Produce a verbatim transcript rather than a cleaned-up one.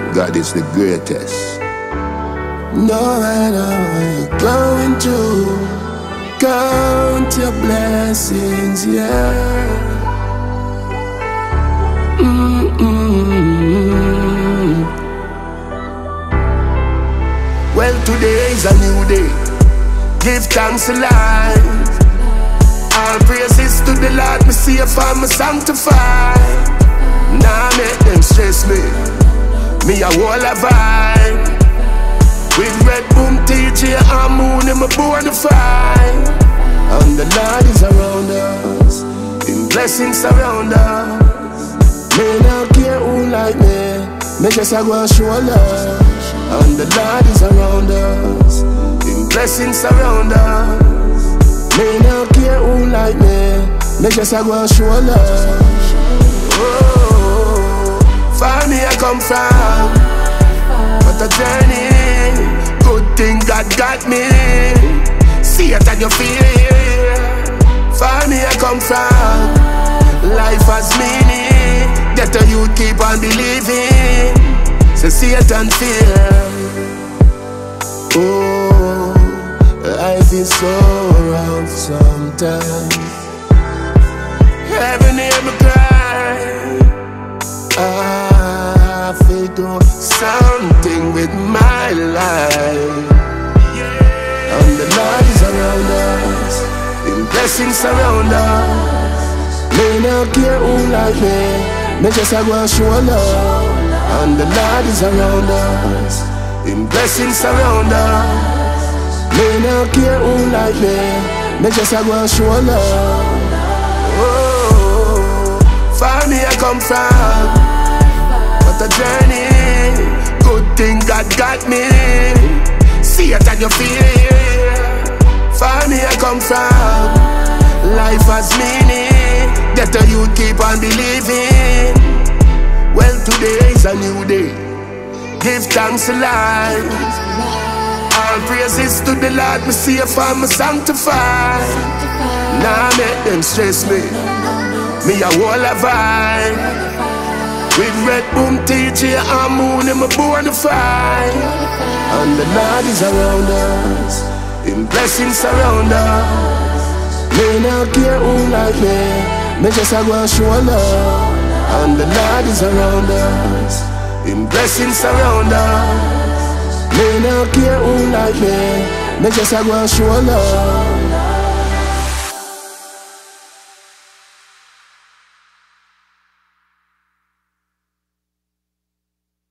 God is the greatest. No matter what you're going through, count your blessings, yeah. Mm-mm. Well, today is a new day. Give thanks a lot. All praises to the Lord, me safe and me sanctified. Nah, make them stress me. Me a wall of vibe. With Red Boom, T J and Moon, and me born to fight. And the Lord is around us, in blessings surround us. Me not care who like me, me just a go and show love. And the Lord is around us, in blessings surround us. Me not care who like me, me just a go and show love. Oh, far me I come from, but a journey. Good thing God got me. See it and you feel it. Far me I come from, life has meaning. Get a youth keep on believing. So see it and feel. Oh, life is so rough sometimes. Every name I cry, I feel do something with my life. And the Lord is around us, in blessings surround us. Me not care who like me, me just a go and show love. And the Lord is around us, in blessings surround us. Me not care who like me, me just a go and show love. Oh, far me I come from, but a journey. Good thing God got me. See it and you feel it. Far me I come from, life has meaning. Get a youth keep on believing. Well, today is a new day. Give thanks a lot. All praises to the Lord, me safe and me sanctified. Nah, make them stress me. Me a wall of vibe. With Red Boom, T J and Moon, and me born to fight. And the Lord is around us, in blessings surround us. Me not care who like me, me just a go and show love. And the Lord is around us, in blessings surround us. Me not care who like me, me just a go and show love.